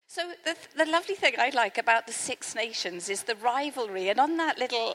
So the lovely thing I like about the Six Nations is the rivalry, and on that little,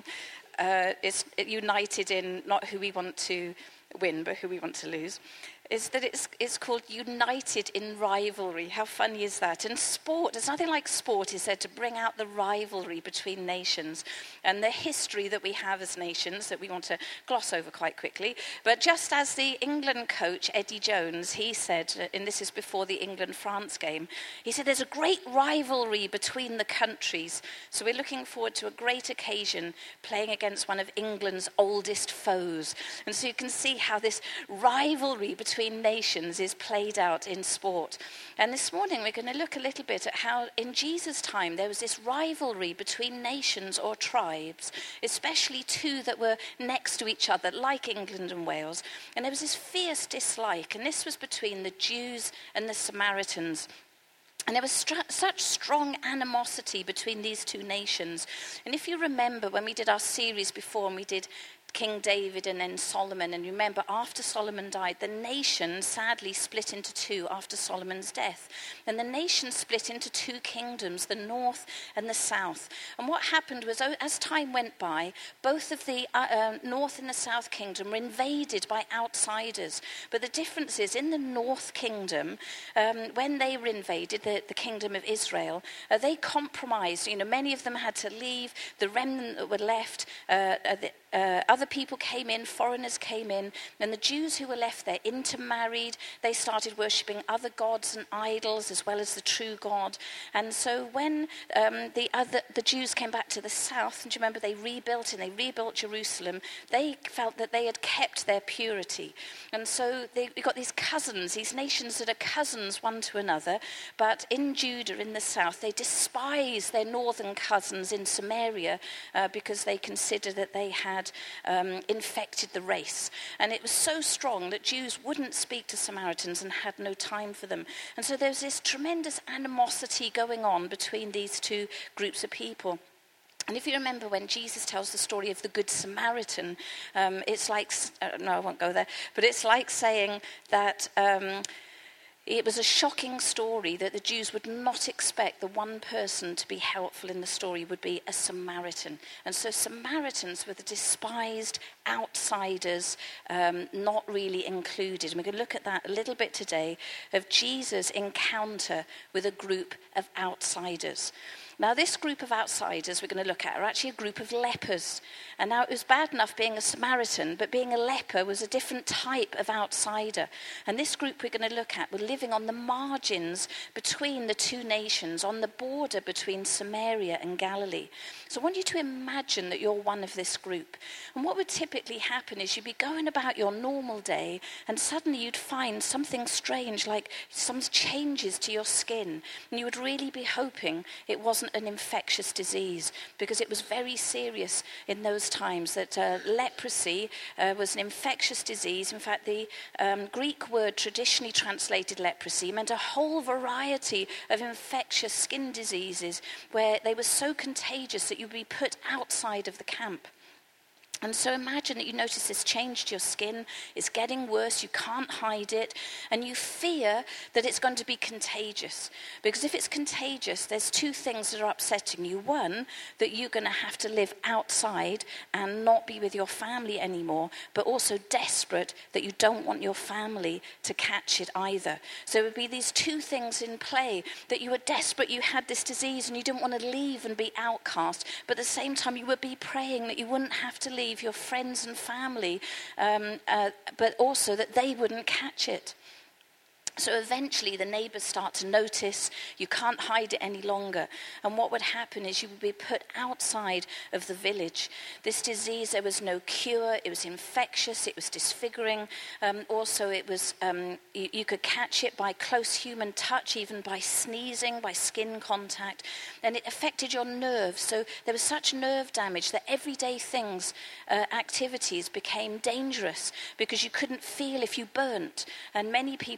it's united in not who we want to win, but who we want to lose, is that it's called united in rivalry. How funny is that? And sport, there's nothing like sport, is there, to bring out the rivalry between nations and the history that we have as nations that we want to gloss over quite quickly. But just as the England coach, Eddie Jones, he said, and this is before the England-France game, he said there's a great rivalry between the countries. So we're looking forward to a great occasion playing against one of England's oldest foes. And so you can see how this rivalry between nations is played out in sport. And this morning we're going to look a little bit at how in Jesus' time there was this rivalry between nations or tribes, especially two that were next to each other, like England and Wales. And there was this fierce dislike, and this was between the Jews and the Samaritans. And there was such strong animosity between these two nations. And if you remember when we did our series before, and we did King David and then Solomon, and you remember after Solomon died, the nation sadly split into two after Solomon's death. And the nation split into two kingdoms, the north and the south. And what happened was, as time went by, both of the north and the south kingdom were invaded by outsiders. But the difference is, in the north kingdom, when they were invaded, the kingdom of Israel, they compromised. You know, many of them had to leave. The remnant that were left, other people came in, foreigners came in, and the Jews who were left there intermarried. They started worshipping other gods and idols as well as the true God. And so when the Jews came back to the south, and do you remember they rebuilt Jerusalem, they felt that they had kept their purity. And so we got these cousins, these nations that are cousins one to another, but in Judah, in the south, they despised their northern cousins in Samaria because they considered that they had infected the race. And it was so strong that Jews wouldn't speak to Samaritans and had no time for them. And so there's this tremendous animosity going on between these two groups of people. And if you remember when Jesus tells the story of the Good Samaritan, it's like, no, I won't go there, but it's like saying that it was a shocking story that the Jews would not expect the one person to be helpful in the story would be a Samaritan. And so Samaritans were the despised outsiders, not really included. And we're going to look at that a little bit today, of Jesus' encounter with a group of outsiders. Now, this group of outsiders we're going to look at are actually a group of lepers. And now it was bad enough being a Samaritan, but being a leper was a different type of outsider. And this group we're going to look at were living on the margins between the two nations, on the border between Samaria and Galilee. So I want you to imagine that you're one of this group. And what would typically happen is you'd be going about your normal day, and suddenly you'd find something strange, like some changes to your skin. And you would really be hoping it wasn't an infectious disease, because it was very serious in those times that leprosy was an infectious disease. In fact, the Greek word traditionally translated leprosy meant a whole variety of infectious skin diseases where they were so contagious that you'd be put outside of the camp. And so imagine that you notice this change to your skin, it's getting worse, you can't hide it, and you fear that it's going to be contagious. Because if it's contagious, there's two things that are upsetting you. One, that you're going to have to live outside and not be with your family anymore, but also desperate that you don't want your family to catch it either. So it would be these two things in play, that you were desperate, you had this disease and you didn't want to leave and be outcast, but at the same time you would be praying that you wouldn't have to leave your friends and family, but also that they wouldn't catch it. So eventually the neighbours start to notice, you can't hide it any longer. And what would happen is you would be put outside of the village. This disease, there was no cure, it was infectious, it was disfiguring. Also it was, you could catch it by close human touch, even by sneezing, by skin contact. And it affected your nerves. So there was such nerve damage that everyday things, activities became dangerous because you couldn't feel if you burnt. And many people would have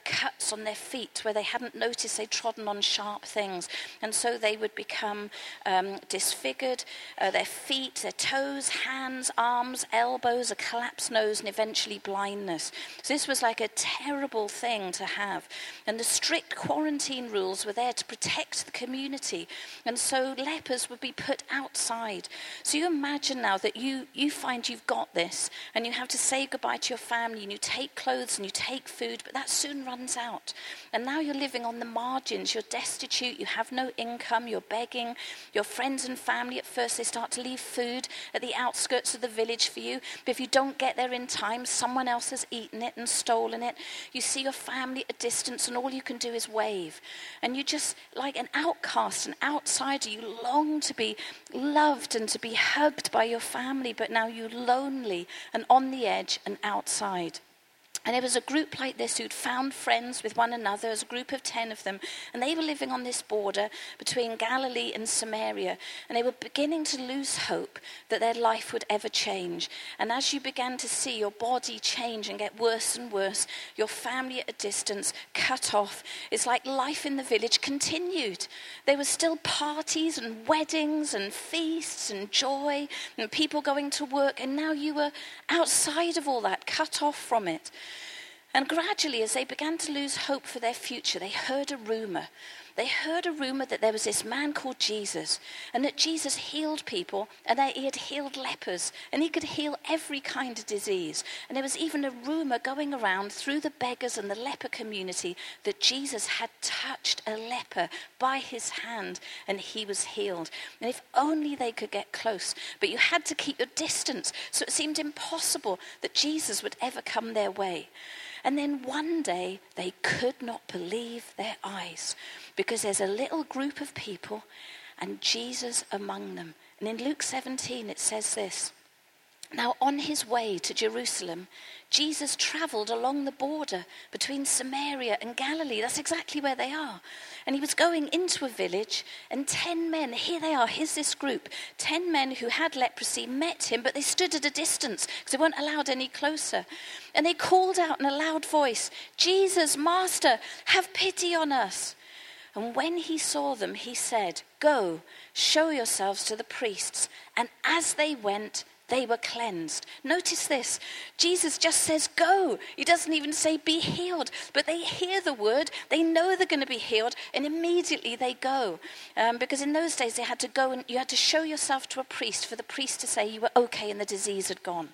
cuts on their feet where they hadn't noticed they'd trodden on sharp things. And so they would become disfigured. Their feet, their toes, hands, arms, elbows, a collapsed nose, and eventually blindness. So this was like a terrible thing to have. And the strict quarantine rules were there to protect the community. And so lepers would be put outside. So you imagine now that you find you've got this, and you have to say goodbye to your family, and you take clothes and you take food, but that soon runs out. And now you're living on the margins. You're destitute. You have no income. You're begging. Your friends and family, at first, they start to leave food at the outskirts of the village for you. But if you don't get there in time, someone else has eaten it and stolen it. You see your family at a distance, and all you can do is wave. And you just, like an outcast, an outsider, you long to be loved and to be hugged by your family, but now you're lonely and on the edge and outside. And it was a group like this who'd found friends with one another, as a group of 10 of them, and they were living on this border between Galilee and Samaria, and they were beginning to lose hope that their life would ever change. And as you began to see your body change and get worse and worse, your family at a distance, cut off, it's like life in the village continued. There were still parties and weddings and feasts and joy and people going to work, and now you were outside of all that, cut off from it. And gradually, as they began to lose hope for their future, they heard a rumor. They heard a rumor that there was this man called Jesus, and that Jesus healed people, and that he had healed lepers, and he could heal every kind of disease. And there was even a rumor going around through the beggars and the leper community that Jesus had touched a leper by his hand, and he was healed. And if only they could get close. But you had to keep your distance, so it seemed impossible that Jesus would ever come their way. And then one day, they could not believe their eyes, because there's a little group of people and Jesus among them. And in Luke 17, it says this: "Now on his way to Jerusalem, Jesus traveled along the border between Samaria and Galilee." That's exactly where they are. And he was going into a village, and 10 men, here they are, here's this group, 10 men who had leprosy met him, but they stood at a distance because they weren't allowed any closer. And they called out in a loud voice, "Jesus, Master, have pity on us." And when he saw them, he said, "Go, show yourselves to the priests." And as they went, they were cleansed. Notice this. Jesus just says, go. He doesn't even say, be healed. But they hear the word. They know they're going to be healed. And immediately they go. Because in those days, they had to go and you had to show yourself to a priest for the priest to say you were okay and the disease had gone.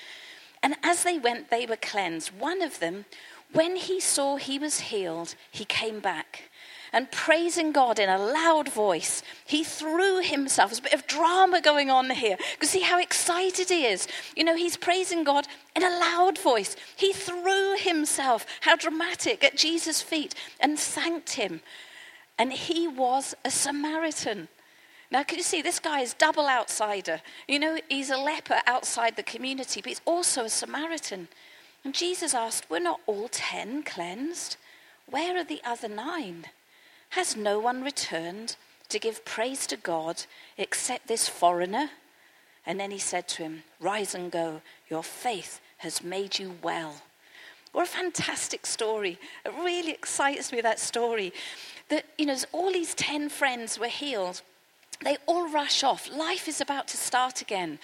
And as they went, they were cleansed. One of them, when he saw he was healed, he came back. And praising God in a loud voice, he threw himself. There's a bit of drama going on here. Because see how excited he is. You know, he's praising God in a loud voice. He threw himself, how dramatic, at Jesus' feet and thanked him. And he was a Samaritan. Now, can you see, this guy is double outsider. You know, he's a leper outside the community, but he's also a Samaritan. And Jesus asked, were not all 10 cleansed? Where are the other 9? Has no one returned to give praise to God except this foreigner? And then he said to him, rise and go. Your faith has made you well. What a fantastic story. It really excites me, that story. That, you know, all these 10 friends were healed. They all rush off. Life is about to start again.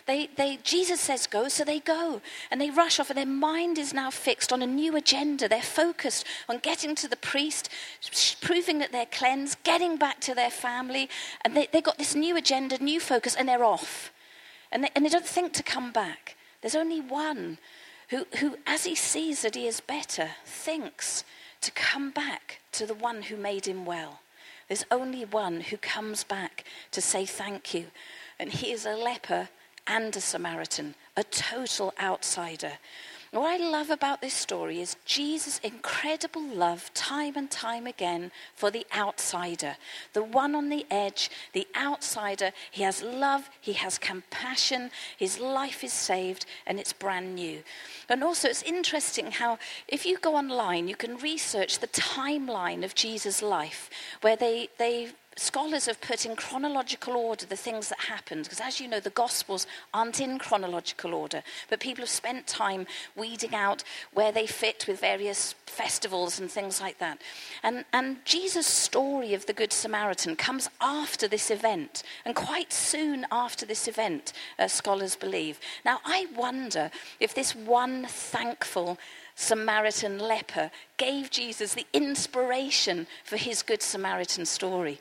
Jesus says go, so they go. And they rush off, and their mind is now fixed on a new agenda. They're focused on getting to the priest, proving that they're cleansed, getting back to their family. And they got this new agenda, new focus, and they're off. And they don't think to come back. There's only one who, as he sees that he is better, thinks to come back to the one who made him well. There's only one who comes back to say thank you. And he is a leper and a Samaritan, a total outsider. What I love about this story is Jesus' incredible love, time and time again, for the outsider. The one on the edge, the outsider. He has love, he has compassion, his life is saved, and it's brand new. And also it's interesting how, if you go online, you can research the timeline of Jesus' life, where they scholars have put in chronological order the things that happened, because as you know, the Gospels aren't in chronological order, but people have spent time weeding out where they fit with various festivals and things like that. And Jesus' story of the Good Samaritan comes after this event, and quite soon after this event, scholars believe. Now, I wonder if this one thankful Samaritan leper gave Jesus the inspiration for his Good Samaritan story.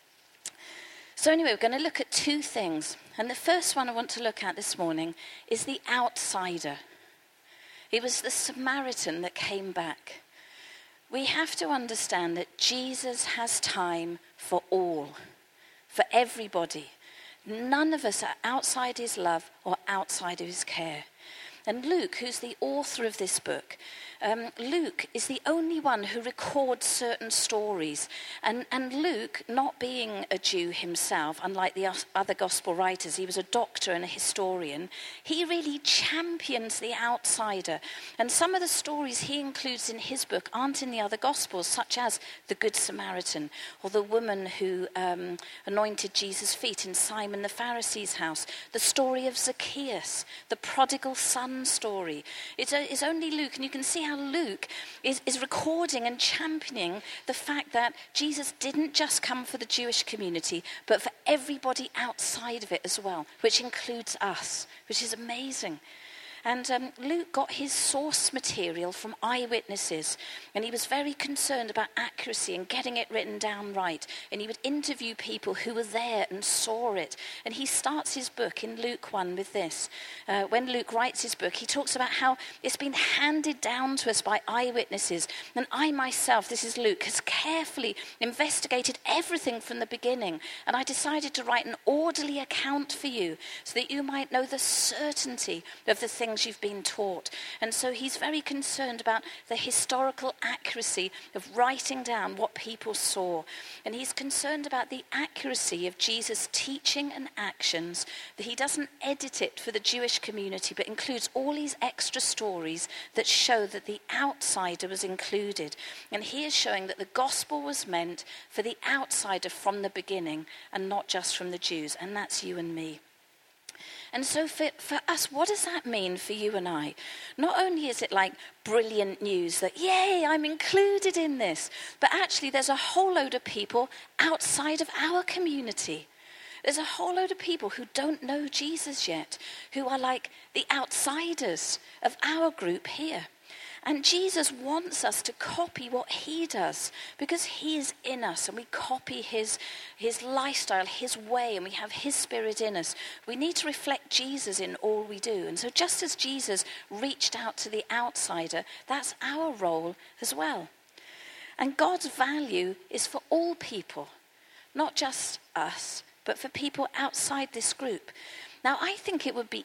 So anyway, we're going to look at two things. And the first one I want to look at this morning is the outsider. It was the Samaritan that came back. We have to understand that Jesus has time for all, for everybody. None of us are outside his love or outside of his care. And Luke, who's the author of this book, Luke is the only one who records certain stories. And Luke, not being a Jew himself, unlike the other gospel writers, he was a doctor and a historian, he really champions the outsider. And some of the stories he includes in his book aren't in the other gospels, such as the Good Samaritan, or the woman who anointed Jesus' feet in Simon the Pharisee's house, the story of Zacchaeus, the prodigal son story. It's only Luke, and you can see how Luke is recording and championing the fact that Jesus didn't just come for the Jewish community, but for everybody outside of it as well, which includes us, which is amazing. And Luke got his source material from eyewitnesses, and he was very concerned about accuracy and getting it written down right. And he would interview people who were there and saw it. And he starts his book in Luke 1 with this. When Luke writes his book, he talks about how it's been handed down to us by eyewitnesses. And I myself, this is Luke, has carefully investigated everything from the beginning. And I decided to write an orderly account for you so that you might know the certainty of the things you've been taught. And so he's very concerned about the historical accuracy of writing down what people saw. And he's concerned about the accuracy of Jesus' teaching and actions, that he doesn't edit it for the Jewish community, but includes all these extra stories that show that the outsider was included. And he is showing that the gospel was meant for the outsider from the beginning and not just from the Jews. And that's you and me. And so for us, what does that mean for you and I? Not only is it like brilliant news that, yay, I'm included in this, but actually there's a whole load of people outside of our community. There's a whole load of people who don't know Jesus yet, who are like the outsiders of our group here. And Jesus wants us to copy what he does, because he is in us and we copy his lifestyle, his way, and we have his spirit in us. We need to reflect Jesus in all we do. And so just as Jesus reached out to the outsider, that's our role as well. And God's value is for all people, not just us, but for people outside this group. Now, I think it would be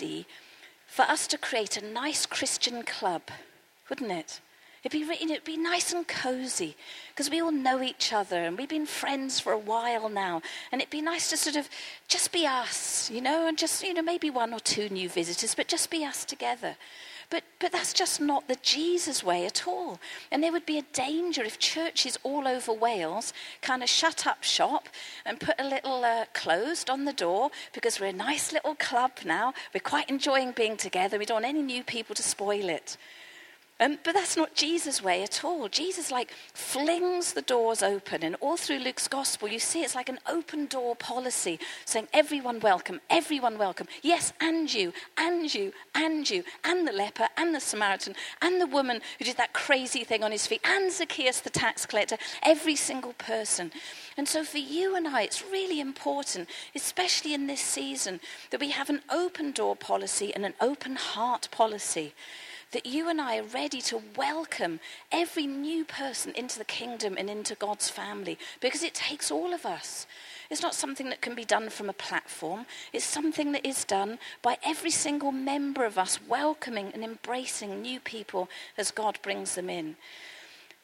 easy for us to create a nice Christian club, wouldn't it? It'd be nice and cozy because we all know each other and we've been friends for a while now. And it'd be nice to sort of just be us, and just, maybe one or two new visitors, but just be us together. But that's just not the Jesus way at all. And there would be a danger if churches all over Wales kind of shut up shop and put a little closed on the door because we're a nice little club now. We're quite enjoying being together. We don't want any new people to spoil it. But that's not Jesus' way at all. Jesus flings the doors open, and all through Luke's gospel you see it's like an open door policy saying everyone welcome, yes, and you, and you, and you, and the leper, and the Samaritan, and the woman who did that crazy thing on his feet, and Zacchaeus the tax collector, every single person. And so for you and I, it's really important, especially in this season, that we have an open door policy and an open heart policy. That you and I are ready to welcome every new person into the kingdom and into God's family, because it takes all of us. It's not something that can be done from a platform. It's something that is done by every single member of us welcoming and embracing new people as God brings them in.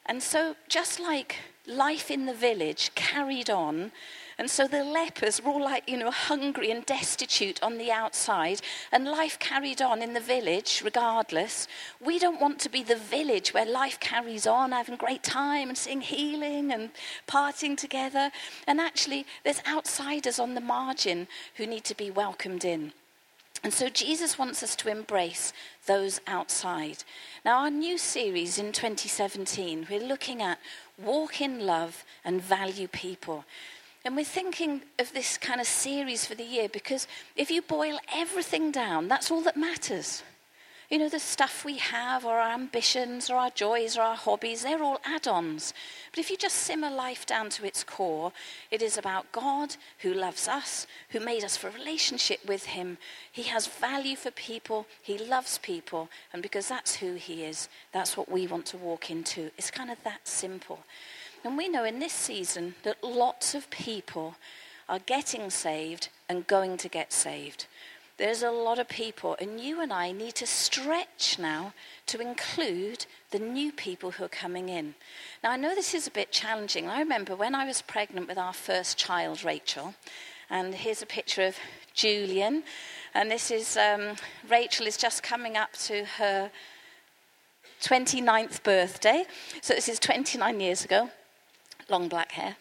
And so just like life in the village carried on, and so the lepers were all like, hungry and destitute on the outside, and life carried on in the village regardless. We don't want to be the village where life carries on, having a great time and seeing healing and partying together. And actually, there's outsiders on the margin who need to be welcomed in. And so Jesus wants us to embrace those outside. Now, our new series in 2017, we're looking at walk in love and value people. And we're thinking of this kind of series for the year because if you boil everything down, that's all that matters. The stuff we have or our ambitions or our joys or our hobbies, they're all add-ons. But if you just simmer life down to its core, it is about God who loves us, who made us for a relationship with him. He has value for people, he loves people, and because that's who he is, that's what we want to walk into. It's kind of that simple. And we know in this season that lots of people are getting saved and going to get saved. There's a lot of people, and you and I need to stretch now to include the new people who are coming in. Now, I know this is a bit challenging. I remember when I was pregnant with our first child, Rachel, and here's a picture of Julian, and this is, Rachel is just coming up to her 29th birthday, so this is 29 years ago. Long black hair.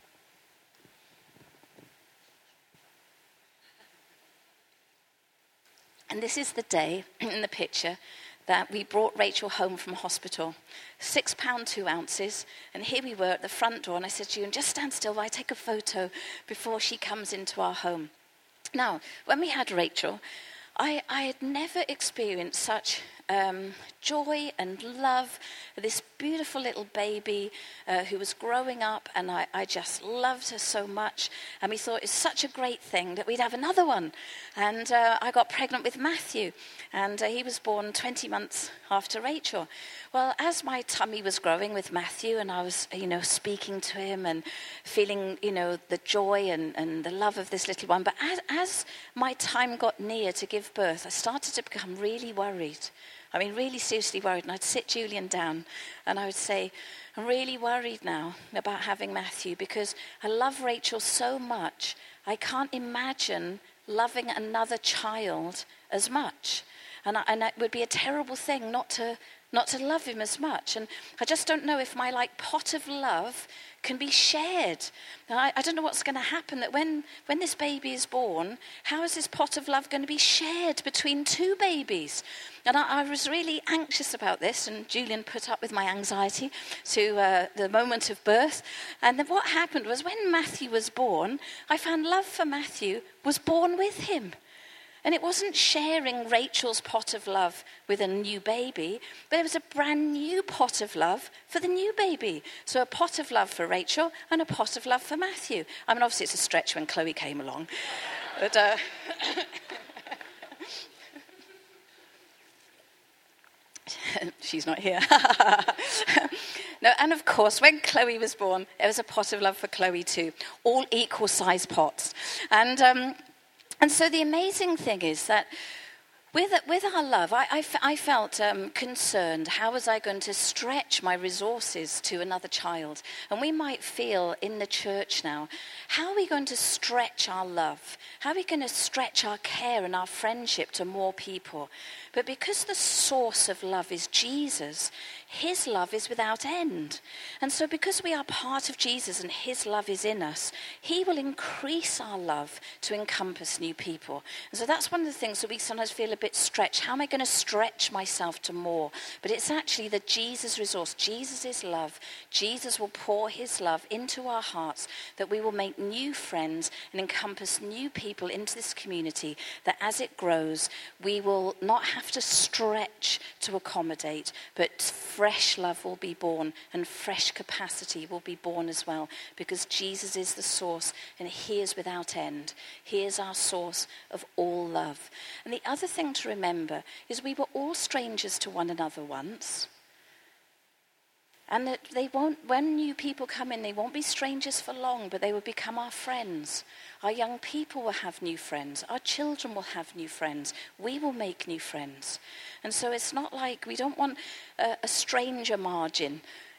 And this is the day in the picture that we brought Rachel home from hospital. £6, 2 ounces. And here we were at the front door. And I said to you, just stand still while I take a photo before she comes into our home. Now, when we had Rachel, I had never experienced such joy and love, this beautiful little baby who was growing up, and I just loved her so much. And we thought it was such a great thing that we'd have another one. And I got pregnant with Matthew, and he was born 20 months after Rachel. Well, as my tummy was growing with Matthew, and I was, speaking to him and feeling, the joy and the love of this little one, but as my time got near to give birth, I started to become really worried. I mean, really seriously worried. And I'd sit Julian down and I would say, I'm really worried now about having Matthew because I love Rachel so much. I can't imagine loving another child as much. And it would be a terrible thing not to love him as much. And I just don't know if my pot of love can be shared. And I don't know what's going to happen, that when this baby is born, how is this pot of love going to be shared between two babies? And I was really anxious about this, and Julian put up with my anxiety to the moment of birth. And then what happened was when Matthew was born, I found love for Matthew was born with him. And it wasn't sharing Rachel's pot of love with a new baby, but it was a brand new pot of love for the new baby. So a pot of love for Rachel and a pot of love for Matthew. I mean, obviously it's a stretch when Chloe came along. But she's not here. No, and of course, when Chloe was born, there was a pot of love for Chloe too. All equal size pots. And so the amazing thing is that with our love, I felt concerned. How was I going to stretch my resources to another child? And we might feel in the church now, how are we going to stretch our love? How are we going to stretch our care and our friendship to more people? But because the source of love is Jesus, his love is without end. And so because we are part of Jesus and his love is in us, he will increase our love to encompass new people. And so that's one of the things that we sometimes feel a bit stretched. How am I going to stretch myself to more? But it's actually the Jesus resource. Jesus is love. Jesus will pour his love into our hearts, that we will make new friends and encompass new people into this community, that as it grows, we will not have to stretch to accommodate, but fresh love will be born and fresh capacity will be born as well, because Jesus is the source and he is without end. He is our source of all love. And the other thing to remember is we were all strangers to one another once. And that when new people come in, they won't be strangers for long, but they will become our friends. Our young people will have new friends. Our children will have new friends. We will make new friends. And so it's not like we don't want a stranger margin.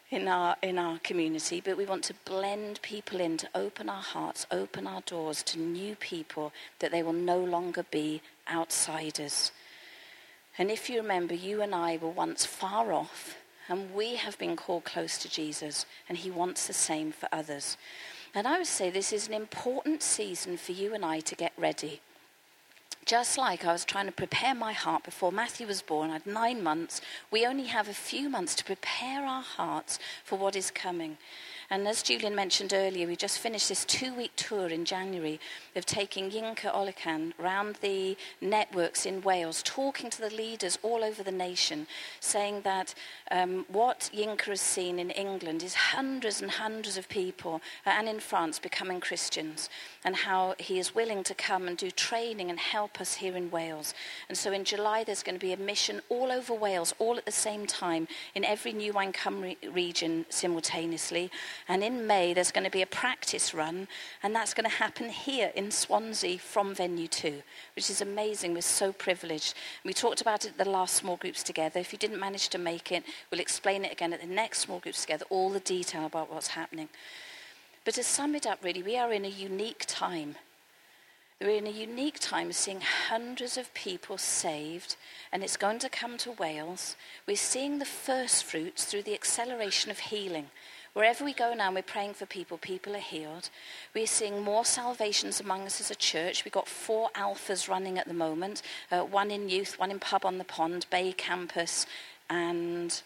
in our community, but we want to blend people in, to open our hearts, open our doors to new people, that they will no longer be outsiders. And if you remember, you and I were once far off, and we have been called close to Jesus, and he wants the same for others. And I would say this is an important season for you and I to get ready. Just like I was trying to prepare my heart before Matthew was born, I had 9 months. We only have a few months to prepare our hearts for what is coming. And as Julian mentioned earlier, we just finished this 2-week tour in January of taking Yinka Olican around the networks in Wales, talking to the leaders all over the nation, saying that what Yinka has seen in England is hundreds and hundreds of people, and in France, becoming Christians, and how he is willing to come and do training and help us here in Wales. And so in July, there's going to be a mission all over Wales, all at the same time, in every New Wine Cymru region simultaneously. And in May, there's going to be a practice run, and that's going to happen here in Swansea from Venue 2, which is amazing. We're so privileged. We talked about it at the last small groups together. If you didn't manage to make it, we'll explain it again at the next small groups together, all the detail about what's happening. But to sum it up, really, we are in a unique time. We're in a unique time of seeing hundreds of people saved, and it's going to come to Wales. We're seeing the first fruits through the acceleration of healing. Wherever we go now, and we're praying for people, people are healed. We're seeing more salvations among us as a church. We've got 4 alphas running at the moment, 1 in youth, 1 in Pub on the Pond, Bay Campus, and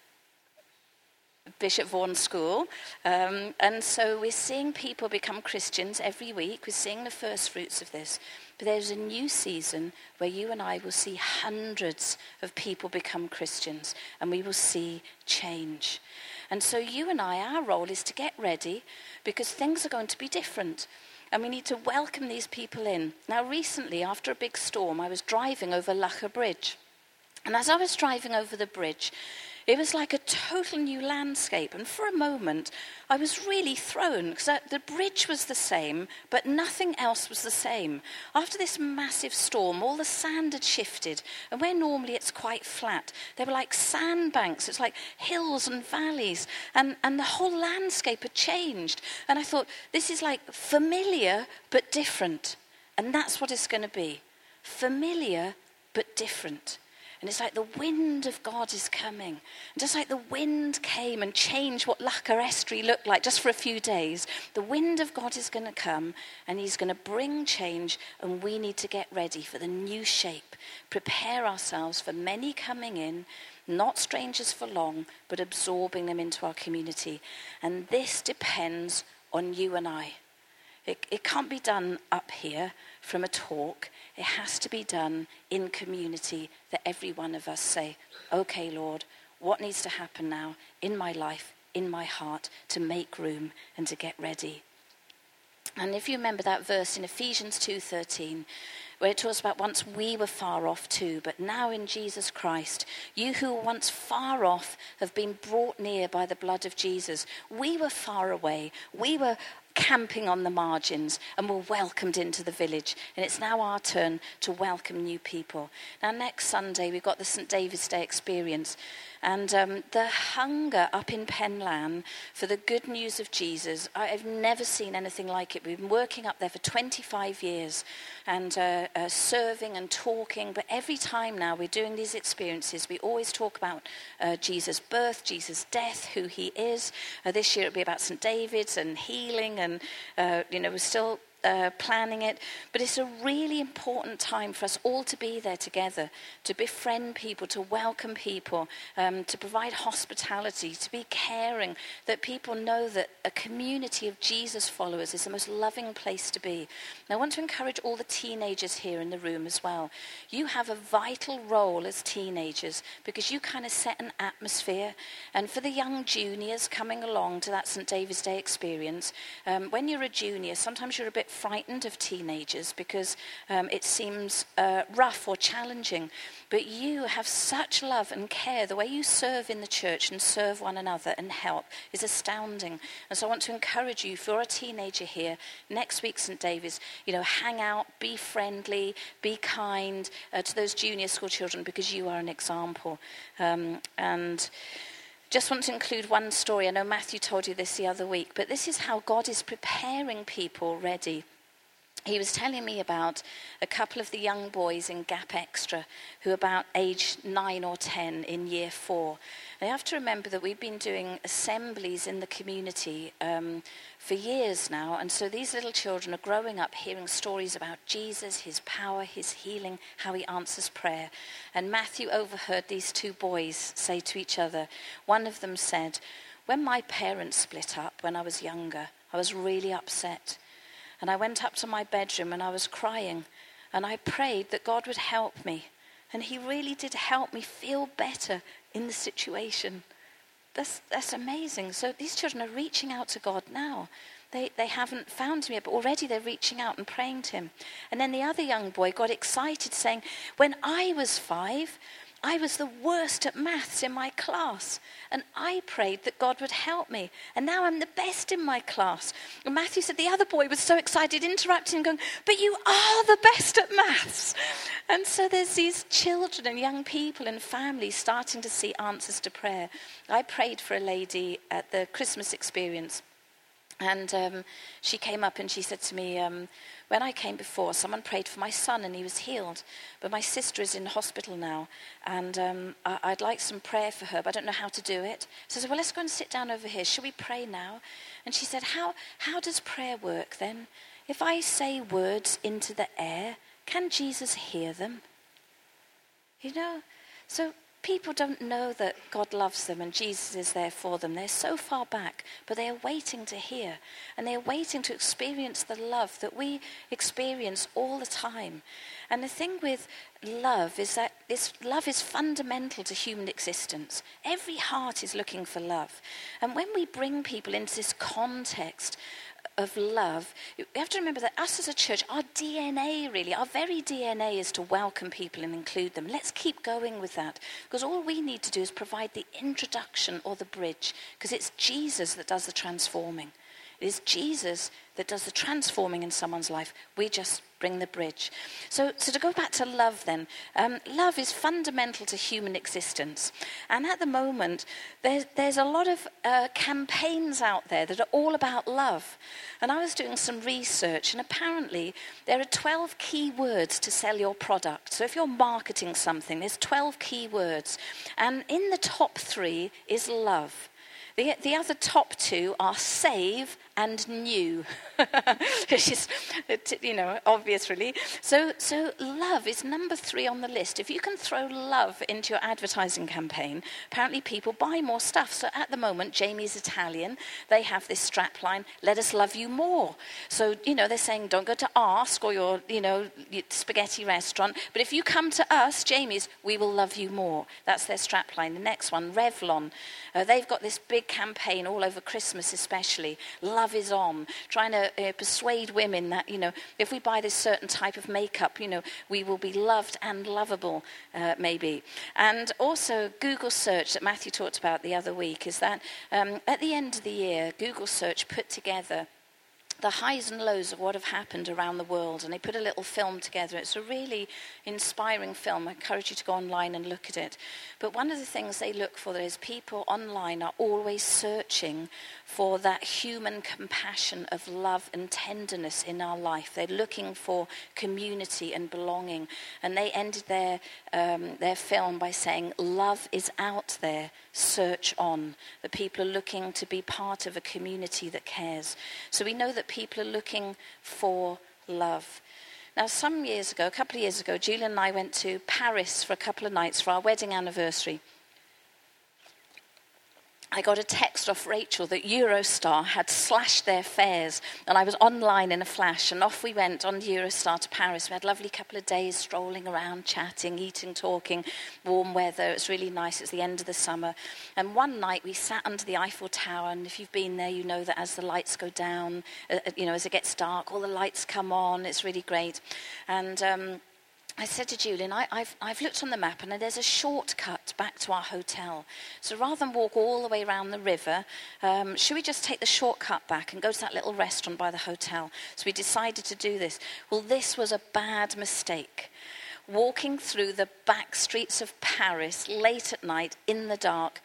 Bishop Vaughan School. And so we're seeing people become Christians every week. We're seeing the first fruits of this. But there's a new season where you and I will see hundreds of people become Christians, and we will see change. And so you and I, our role is to get ready, because things are going to be different. And we need to welcome these people in. Now, recently, after a big storm, I was driving over Lacher Bridge. And as I was driving over the bridge, it was like a total new landscape. And for a moment, I was really thrown, because the bridge was the same, but nothing else was the same. After this massive storm, all the sand had shifted. And where normally it's quite flat, they were like sandbanks. It's like hills and valleys. And the whole landscape had changed. And I thought, this is like familiar but different. And that's what it's going to be. Familiar but different. And it's like the wind of God is coming. And just like the wind came and changed what Lacher Estuary looked like just for a few days, the wind of God is going to come, and he's going to bring change, and we need to get ready for the new shape. Prepare ourselves for many coming in, not strangers for long, but absorbing them into our community. And this depends on you and I. It can't be done up here from a talk. It has to be done in community, that every one of us say, okay, Lord, what needs to happen now in my life, in my heart, to make room and to get ready? And if you remember that verse in Ephesians 2:13, where it talks about once we were far off too, but now in Jesus Christ, you who were once far off have been brought near by the blood of Jesus. We were far away. We were camping on the margins, and were welcomed into the village. And it's now our turn to welcome new people. Now, next Sunday, we've got the St. David's Day experience. And the hunger up in Penlan for the good news of Jesus, I've never seen anything like it. We've been working up there for 25 years and serving and talking. But every time now we're doing these experiences, we always talk about Jesus' birth, Jesus' death, who he is. This year it'll be about St. David's and healing, and we're still planning it. But it's a really important time for us all to be there together, to befriend people, to welcome people, to provide hospitality, to be caring, that people know that a community of Jesus followers is the most loving place to be. And I want to encourage all the teenagers here in the room as well. You have a vital role as teenagers, because you kind of set an atmosphere. And for the young juniors coming along to that St. David's Day experience, when you're a junior, sometimes you're a bit frightened of teenagers because it seems rough or challenging. But you have such love and care. The way you serve in the church and serve one another and help is astounding. And so I want to encourage you, if you're a teenager here, next week St. David's, hang out, be friendly, be kind to those junior school children, because you are an example. And just want to include one story. I know Matthew told you this the other week, but this is how God is preparing people ready. He was telling me about a couple of the young boys in Gap Extra who are about age 9 or 10 in year 4. And you have to remember that we've been doing assemblies in the community for years now. And so these little children are growing up hearing stories about Jesus, his power, his healing, how he answers prayer. And Matthew overheard these two boys say to each other, one of them said, "When my parents split up when I was younger, I was really upset. And I went up to my bedroom and I was crying. And I prayed that God would help me. And he really did help me feel better in the situation." That's amazing. So these children are reaching out to God now. They haven't found him yet, but already they're reaching out and praying to him. And then the other young boy got excited saying, "When I was 5, I was the worst at maths in my class, and I prayed that God would help me, and now I'm the best in my class." And Matthew said the other boy was so excited, interrupting and going, "But you are the best at maths." And so there's these children and young people and families starting to see answers to prayer. I prayed for a lady at the Christmas experience. And she came up and she said to me, "When I came before, someone prayed for my son and he was healed. But my sister is in hospital now, and I'd like some prayer for her, but I don't know how to do it." So I said, "Well, let's go and sit down over here. Shall we pray now?" And she said, how does prayer work then? If I say words into the air, can Jesus hear them? You know, so people don't know that God loves them and Jesus is there for them. They're so far back, but they are waiting to hear. And they are waiting to experience the love that we experience all the time. And the thing with love is that this love is fundamental to human existence. Every heart is looking for love. And when we bring people into this context of love, you have to remember that us as a church, our DNA really, our very DNA is to welcome people and include them. Let's keep going with that, because all we need to do is provide the introduction or the bridge, because it's Jesus that does the transforming. It is Jesus that does the transforming in someone's life. We just bring the bridge. So to go back to love then, love is fundamental to human existence. And at the moment, there's a lot of campaigns out there that are all about love. And I was doing some research, and apparently there are 12 key words to sell your product. So if you're marketing something, there's 12 key words. And in the top 3 is love. The other top 2 are save and new, which is, obvious really. So love is number 3 on the list. If you can throw love into your advertising campaign, apparently people buy more stuff. So at the moment, Jamie's Italian, they have this strapline, "Let us love you more." So, they're saying don't go to Ask or your spaghetti restaurant, but if you come to us, Jamie's, we will love you more. That's their strapline. The next one, Revlon, they've got this big campaign all over Christmas especially, Love is On, trying to persuade women that, if we buy this certain type of makeup, we will be loved and lovable, maybe. And also Google search that Matthew talked about the other week is that at the end of the year, Google search put together the highs and lows of what have happened around the world, and they put a little film together. It's a really inspiring film. I encourage you to go online and look at it. But one of the things they look for is people online are always searching for that human compassion of love and tenderness in our life. They're looking for community and belonging. And they ended their film by saying, "Love is out there, search on." The people are looking to be part of a community that cares. So we know that people are looking for love. Now, a couple of years ago, Julian and I went to Paris for a couple of nights for our wedding anniversary. I got a text off Rachel that Eurostar had slashed their fares, and I was online in a flash, and off we went on Eurostar to Paris. We had a lovely couple of days strolling around, chatting, eating, talking, warm weather. It was really nice. It's the end of the summer. And one night we sat under the Eiffel Tower, and if you've been there, you know that as the lights go down, as it gets dark, all the lights come on. It's really great. And I said to Julian, I've looked on the map and there's a shortcut back to our hotel. So rather than walk all the way around the river, should we just take the shortcut back and go to that little restaurant by the hotel? So we decided to do this. Well, this was a bad mistake. Walking through the back streets of Paris late at night in the dark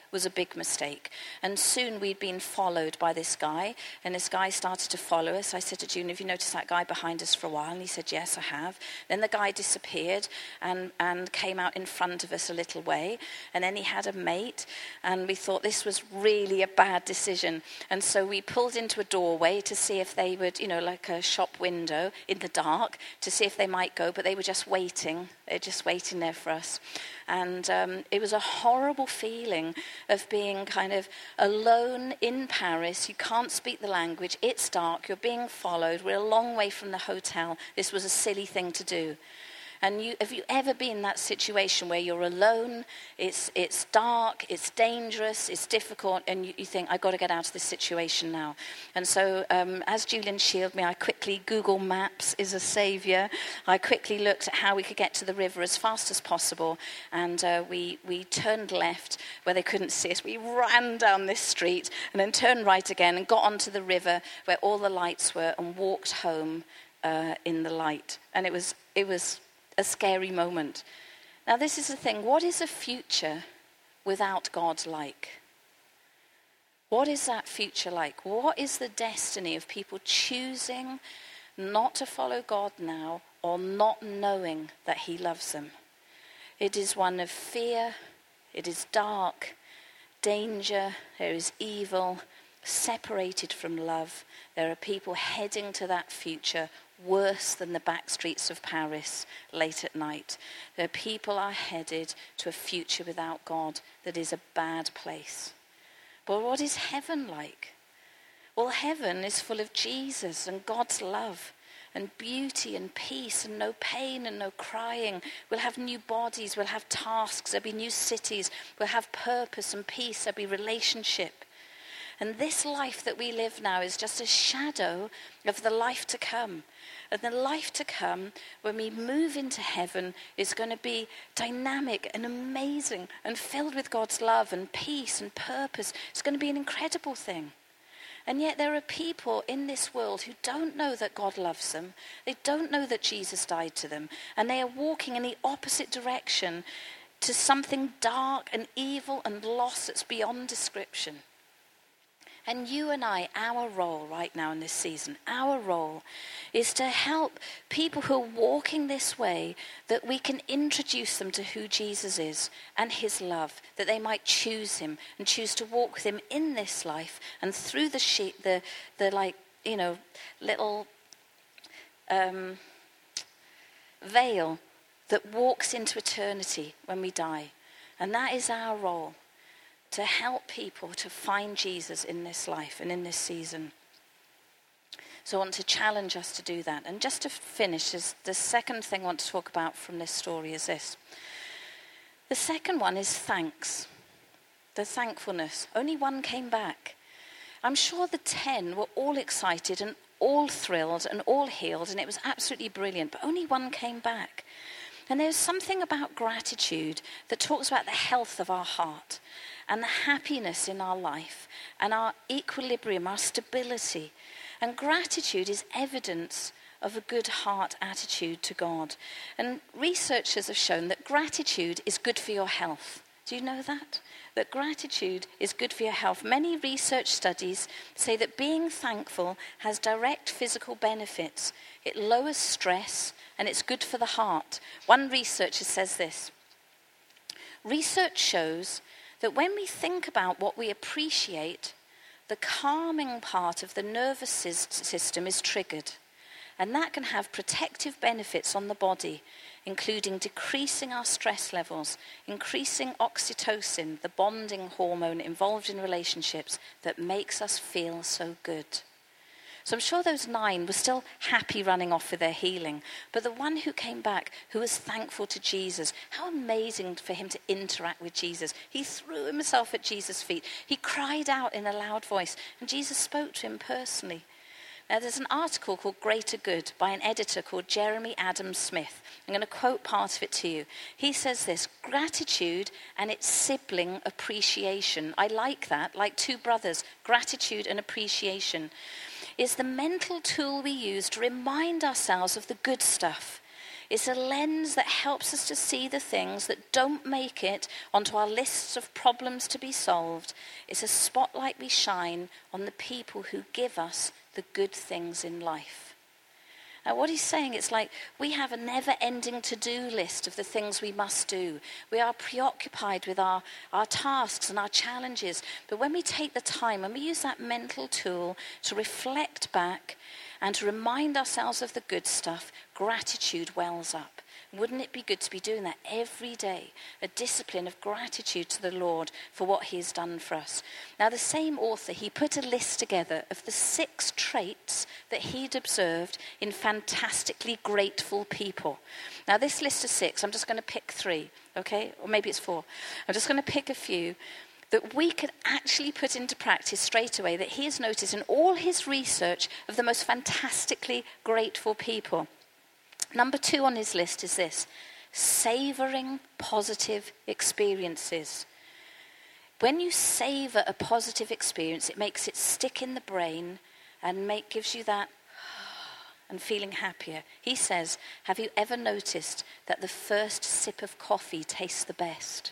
was a big mistake. And soon we'd been followed by this guy, and this guy started to follow us. I said to June, have you noticed that guy behind us for a while? And he said, yes, I have. Then the guy disappeared and came out in front of us a little way, and then he had a mate, and we thought this was really a bad decision. And so we pulled into a doorway to see if they would, like a shop window in the dark, to see if they might go, but they were just waiting. They're just waiting there for us. And it was a horrible feeling of being kind of alone in Paris. You can't speak the language. It's dark. You're being followed. We're a long way from the hotel. This was a silly thing to do. And have you ever been in that situation where you're alone, it's dark, it's dangerous, it's difficult, and you think, I've got to get out of this situation now. And so as Julian shielded me, I quickly, Google Maps is a saviour. I quickly looked at how we could get to the river as fast as possible, and we turned left where they couldn't see us. We ran down this street and then turned right again and got onto the river where all the lights were and walked home in the light. And it was a scary moment. Now, this is the thing. What is a future without God like? What is that future like? What is the destiny of people choosing not to follow God now or not knowing that he loves them? It is one of fear. It is dark, danger. There is evil, separated from love. There are people heading to that future worse than the back streets of Paris late at night. There are people are headed to a future without God that is a bad place. But what is heaven like? Well, heaven is full of Jesus and God's love and beauty and peace and no pain and no crying. We'll have new bodies, we'll have tasks, there'll be new cities, we'll have purpose and peace, there'll be relationship. And this life that we live now is just a shadow of the life to come. And the life to come, when we move into heaven, is going to be dynamic and amazing and filled with God's love and peace and purpose. It's going to be an incredible thing. And yet there are people in this world who don't know that God loves them. They don't know that Jesus died to them. And they are walking in the opposite direction to something dark and evil and lost that's beyond description. And you and I, our role right now in this season, our role is to help people who are walking this way, that we can introduce them to who Jesus is and his love, that they might choose him and choose to walk with him in this life and through the little veil that walks into eternity when we die. And that is our role, to help people to find Jesus in this life and in this season. So I want to challenge us to do that. And just to finish, the second thing I want to talk about from this story is this. The second one is thanks. The thankfulness. Only one came back. I'm sure the 10 were all excited and all thrilled and all healed, and it was absolutely brilliant, but only one came back. And there's something about gratitude that talks about the health of our heart and the happiness in our life and our equilibrium, our stability. And gratitude is evidence of a good heart attitude to God. And researchers have shown that gratitude is good for your health. Do you know that? That gratitude is good for your health. Many research studies say that being thankful has direct physical benefits. It lowers stress and it's good for the heart. One researcher says this: research shows that when we think about what we appreciate, the calming part of the nervous system is triggered. And that can have protective benefits on the body, including decreasing our stress levels, increasing oxytocin, the bonding hormone involved in relationships that makes us feel so good. So I'm sure those 9 were still happy running off with their healing. But the one who came back, who was thankful to Jesus, how amazing for him to interact with Jesus. He threw himself at Jesus' feet. He cried out in a loud voice, and Jesus spoke to him personally. Now, there's an article called Greater Good by an editor called Jeremy Adams Smith. I'm going to quote part of it to you. He says this: gratitude and its sibling appreciation. I like that, like 2 brothers, gratitude and appreciation is the mental tool we use to remind ourselves of the good stuff. It's a lens that helps us to see the things that don't make it onto our lists of problems to be solved. It's a spotlight we shine on the people who give us the good things in life. Now, what he's saying, it's like we have a never-ending to-do list of the things we must do. We are preoccupied with our tasks and our challenges. But when we take the time, when we use that mental tool to reflect back and to remind ourselves of the good stuff, gratitude wells up. Wouldn't it be good to be doing that every day? A discipline of gratitude to the Lord for what he has done for us. Now, the same author, he put a list together of the 6 traits that he'd observed in fantastically grateful people. Now, this list of 6, I'm just going to pick 3, okay? Or maybe it's 4. I'm just going to pick a few that we could actually put into practice straight away, that he has noticed in all his research of the most fantastically grateful people. Number 2 on his list is this: savoring positive experiences. When you savor a positive experience, it makes it stick in the brain and gives you that and feeling happier. He says, have you ever noticed that the first sip of coffee tastes the best?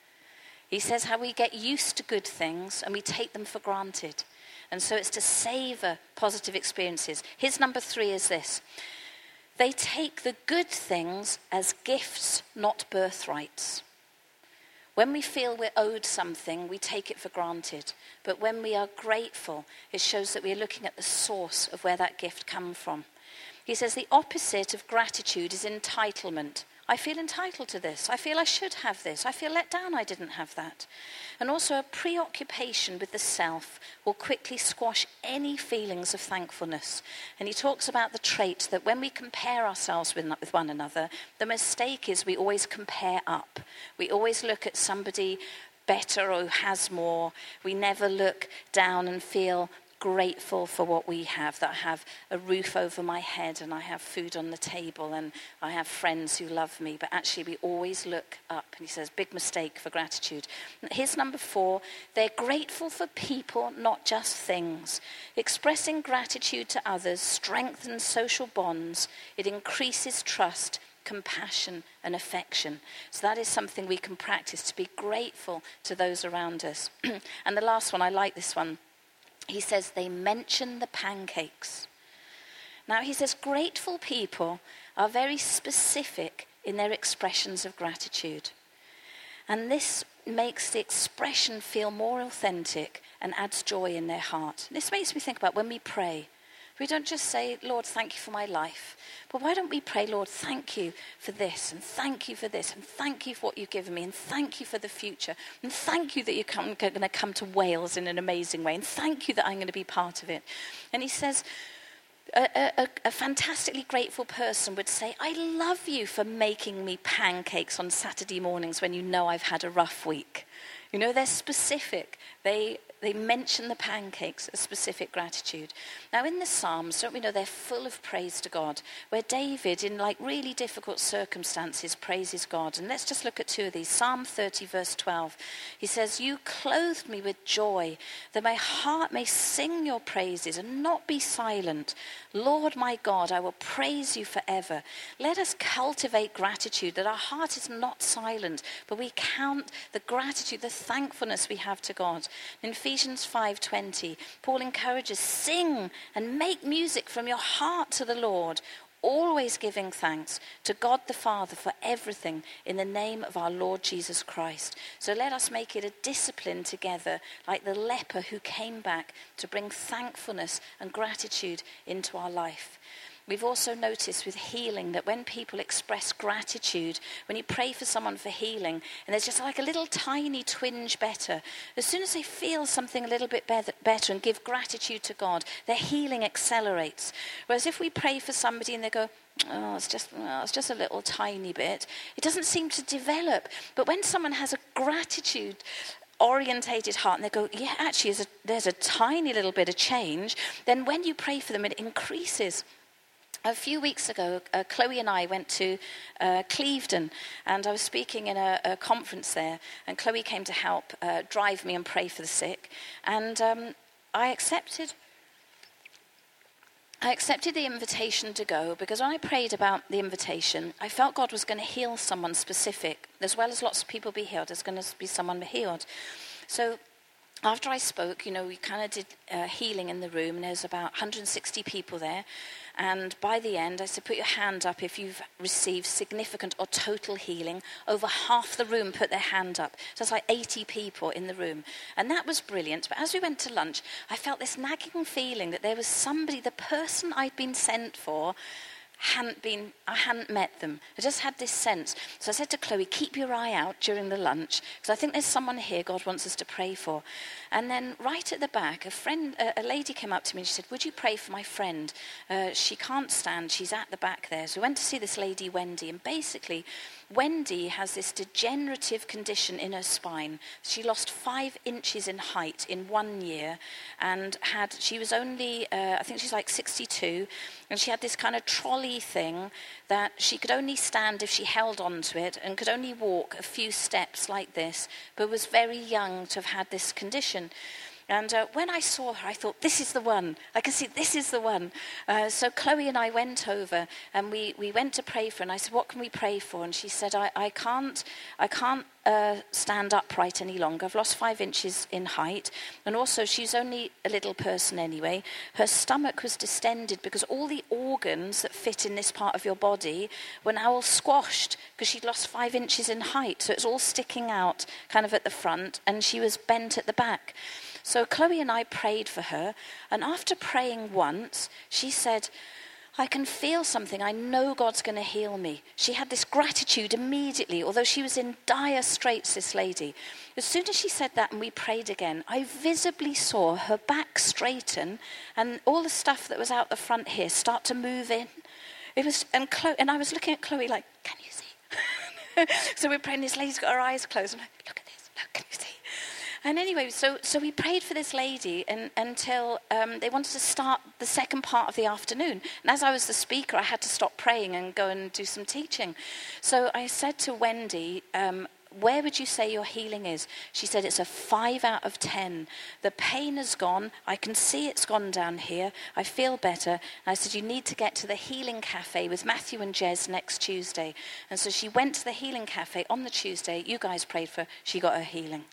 He says how we get used to good things and we take them for granted. And so it's to savor positive experiences. His number 3 is this: they take the good things as gifts, not birthrights. When we feel we're owed something, we take it for granted. But when we are grateful, it shows that we're looking at the source of where that gift comes from. He says the opposite of gratitude is entitlement. I feel entitled to this. I feel I should have this. I feel let down I didn't have that. And also a preoccupation with the self will quickly squash any feelings of thankfulness. And he talks about the trait that when we compare ourselves with one another, the mistake is we always compare up. We always look at somebody better or who has more. We never look down and feel grateful for what we have, that I have a roof over my head and I have food on the table and I have friends who love me. But actually we always look up. And he says, big mistake for gratitude. Here's number 4. They're grateful for people, not just things. Expressing gratitude to others strengthens social bonds. It increases trust, compassion and affection. So that is something we can practice, to be grateful to those around us. And the last one, I like this one. He says they mention the pancakes. Now he says grateful people are very specific in their expressions of gratitude. And this makes the expression feel more authentic and adds joy in their heart. This makes me think about when we pray. We don't just say, Lord, thank you for my life. But why don't we pray, Lord, thank you for this, and thank you for this, and thank you for what you've given me, and thank you for the future, and thank you that you're going to come to Wales in an amazing way, and thank you that I'm going to be part of it. And he says, a fantastically grateful person would say, I love you for making me pancakes on Saturday mornings when you know I've had a rough week. You know, they're specific. They mention the pancakes as specific gratitude. Now in the Psalms, don't we know they're full of praise to God, where David, in like really difficult circumstances, praises God. And let's just look at 2 of these. Psalm 30 verse 12. He says, you clothed me with joy, that my heart may sing your praises and not be silent. Lord my God, I will praise you forever. Let us cultivate gratitude, that our heart is not silent, but we count the gratitude, the thankfulness we have to God. In Ephesians 5:20, Paul encourages, sing and make music from your heart to the Lord, always giving thanks to God the Father for everything in the name of our Lord Jesus Christ. So let us make it a discipline together, like the leper who came back, to bring thankfulness and gratitude into our life. We've also noticed with healing that when people express gratitude, when you pray for someone for healing, and there's just like a little tiny twinge better, as soon as they feel something a little bit better and give gratitude to God, their healing accelerates. Whereas if we pray for somebody and they go, it's just a little tiny bit, it doesn't seem to develop. But when someone has a gratitude orientated heart and they go, yeah, actually there's a tiny little bit of change, then when you pray for them, it increases. A few weeks ago, Chloe and I went to Clevedon, and I was speaking in a conference there, and Chloe came to help drive me and pray for the sick. And I accepted I accepted the invitation to go because when I prayed about the invitation, I felt God was going to heal someone specific. As well as lots of people be healed, there's going to be someone healed. So after I spoke, we kind of did healing in the room, and there's about 160 people there. And by the end, I said, put your hand up if you've received significant or total healing. Over half the room put their hand up. So it's like 80 people in the room. And that was brilliant. But as we went to lunch, I felt this nagging feeling that there was somebody, the person I'd been sent for, I hadn't met them. I just had this sense. So I said to Chloe, keep your eye out during the lunch, because I think there's someone here God wants us to pray for. And then right at the back, a lady came up to me and she said, would you pray for my friend? She can't stand, she's at the back there. So we went to see this lady, Wendy, and basically Wendy has this degenerative condition in her spine. She lost 5 inches in height in 1 year, and she was only, I think she's like 62, and she had this kind of trolley thing that she could only stand if she held onto it, and could only walk a few steps like this, but was very young to have had this condition. And when I saw her, I thought, this is the one. I can see this is the one. So Chloe and I went over, and we went to pray for her. And I said, what can we pray for? And she said, I can't stand upright any longer. I've lost 5 inches in height. And also, she's only a little person anyway. Her stomach was distended because all the organs that fit in this part of your body were now all squashed because she'd lost 5 inches in height. So it's all sticking out kind of at the front, and she was bent at the back. So Chloe and I prayed for her, and after praying once, she said, I can feel something. I know God's going to heal me. She had this gratitude immediately, although she was in dire straits, this lady. As soon as she said that and we prayed again, I visibly saw her back straighten and all the stuff that was out the front here start to move in. And I was looking at Chloe like, can you see? So we're praying, this lady's got her eyes closed. I'm like, look at this, look, can you see? And anyway, so we prayed for this lady until they wanted to start the second part of the afternoon. And as I was the speaker, I had to stop praying and go and do some teaching. So I said to Wendy, where would you say your healing is? She said, it's a 5 out of 10. The pain has gone. I can see it's gone down here. I feel better. And I said, you need to get to the Healing Cafe with Matthew and Jez next Tuesday. And so she went to the Healing Cafe on the Tuesday. You guys prayed for her. She got her healing.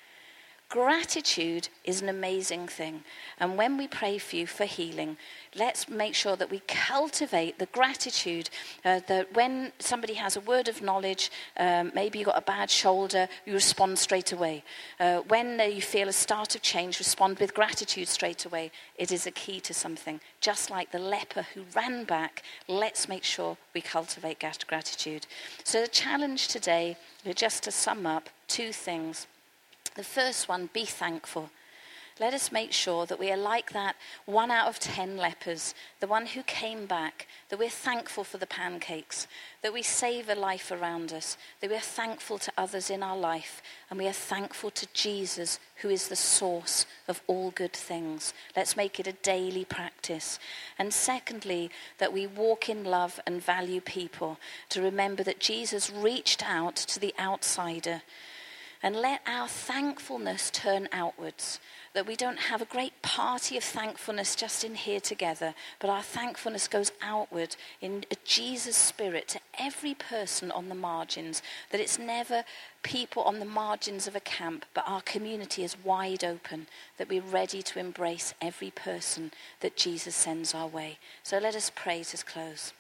Gratitude is an amazing thing. And when we pray for you for healing, let's make sure that we cultivate the gratitude that when somebody has a word of knowledge, maybe you've got a bad shoulder, you respond straight away. When you feel a start of change, respond with gratitude straight away. It is a key to something. Just like the leper who ran back, let's make sure we cultivate gratitude. So the challenge today, just to sum up, 2 things. The first one, be thankful. Let us make sure that we are like that 1 out of 10 lepers, the one who came back, that we're thankful for the pancakes, that we save a life around us, that we are thankful to others in our life, and we are thankful to Jesus, who is the source of all good things. Let's make it a daily practice. And secondly, that we walk in love and value people, to remember that Jesus reached out to the outsider. And let our thankfulness turn outwards, that we don't have a great party of thankfulness just in here together, but our thankfulness goes outward in a Jesus spirit to every person on the margins, that it's never people on the margins of a camp, but our community is wide open, that we're ready to embrace every person that Jesus sends our way. So let us pray to close.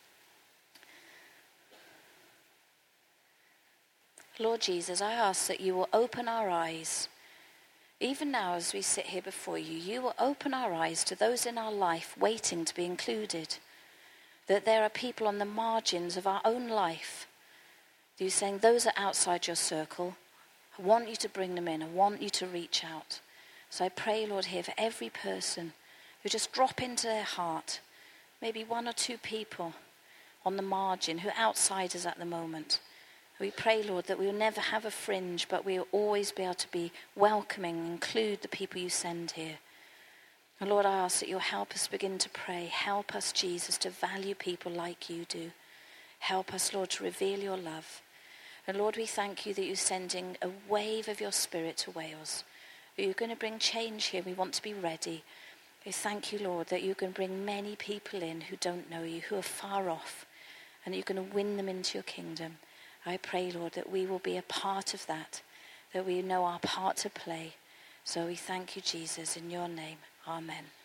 Lord Jesus, I ask that you will open our eyes. Even now as we sit here before you, you will open our eyes to those in our life waiting to be included. That there are people on the margins of our own life. You're saying those are outside your circle. I want you to bring them in. I want you to reach out. So I pray, Lord, here for every person who just drop into their heart. Maybe 1 or 2 people on the margin who are outsiders at the moment. We pray, Lord, that we will never have a fringe, but we will always be able to be welcoming and include the people you send here. And Lord, I ask that you'll help us begin to pray. Help us, Jesus, to value people like you do. Help us, Lord, to reveal your love. And Lord, we thank you that you're sending a wave of your spirit to Wales. You're going to bring change here. We want to be ready. We thank you, Lord, that you can bring many people in who don't know you, who are far off, and that you're going to win them into your kingdom. I pray, Lord, that we will be a part of that we know our part to play. So we thank you, Jesus, in your name. Amen.